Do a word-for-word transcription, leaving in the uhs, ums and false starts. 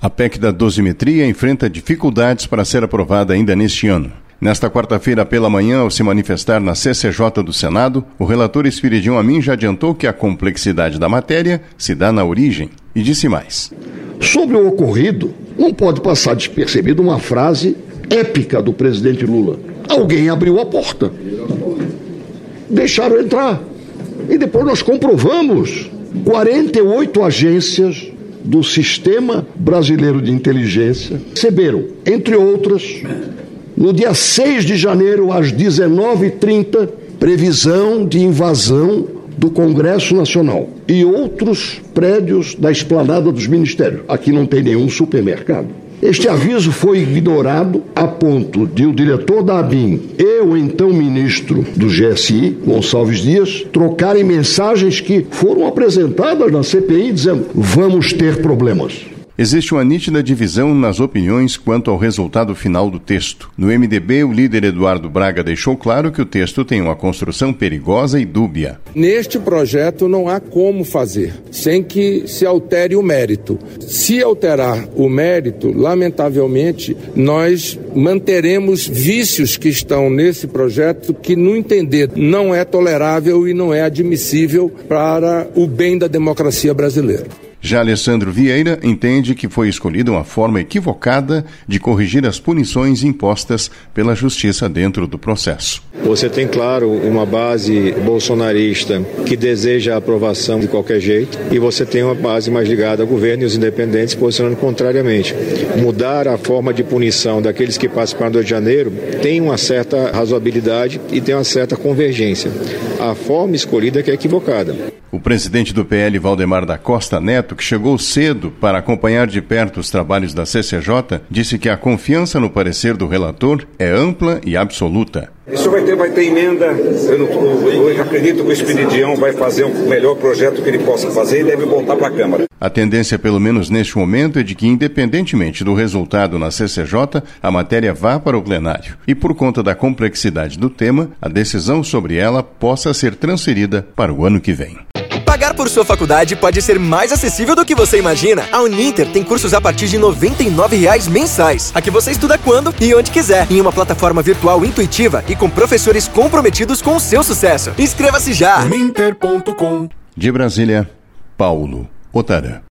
A P E C da dosimetria enfrenta dificuldades para ser aprovada ainda neste ano. Nesta quarta-feira pela manhã, ao se manifestar na C C J do Senado, o relator Espiridião Amin já adiantou que a complexidade da matéria se dá na origem e disse mais. Sobre o ocorrido, não pode passar despercebido uma frase épica do presidente Lula. Alguém abriu a porta. Deixaram entrar. E depois nós comprovamos. quarenta e oito agências do Sistema Brasileiro de Inteligência receberam, entre outras, no dia seis de janeiro, às dezenove e trinta, previsão de invasão do Congresso Nacional e outros prédios da esplanada dos ministérios. Aqui não tem nenhum supermercado. Este aviso foi ignorado a ponto de o diretor da ABIN e o então ministro do G S I, Gonçalves Dias, trocarem mensagens que foram apresentadas na C P I dizendo: vamos ter problemas. Existe uma nítida divisão nas opiniões quanto ao resultado final do texto. No M D B, o líder Eduardo Braga deixou claro que o texto tem uma construção perigosa e dúbia. Neste projeto não há como fazer sem que se altere o mérito. Se alterar o mérito, lamentavelmente, nós manteremos vícios que estão nesse projeto que, no entender, não é tolerável e não é admissível para o bem da democracia brasileira. Já Alessandro Vieira entende que foi escolhida uma forma equivocada de corrigir as punições impostas pela justiça dentro do processo. Você tem, claro, uma base bolsonarista que deseja a aprovação de qualquer jeito, e você tem uma base mais ligada ao governo e os independentes posicionando contrariamente. Mudar a forma de punição daqueles que participaram do Rio de Janeiro tem uma certa razoabilidade e tem uma certa convergência. A forma escolhida é que é equivocada. O presidente do P L, Valdemar da Costa Neto, que chegou cedo para acompanhar de perto os trabalhos da C C J, disse que a confiança no parecer do relator é ampla e absoluta. Isso vai ter, vai ter emenda. Eu, não, eu acredito que o Espiridião vai fazer o melhor projeto que ele possa fazer e deve voltar para a Câmara. A tendência, pelo menos neste momento, é de que, independentemente do resultado na C C J, a matéria vá para o plenário. E, por conta da complexidade do tema, a decisão sobre ela possa ser transferida para o ano que vem. Pagar por sua faculdade pode ser mais acessível do que você imagina. A Uninter tem cursos a partir de noventa e nove reais mensais. Aqui você estuda quando e onde quiser, em uma plataforma virtual intuitiva e com professores comprometidos com o seu sucesso. Inscreva-se já! Uninter ponto com. De Brasília, Paulo Otarã.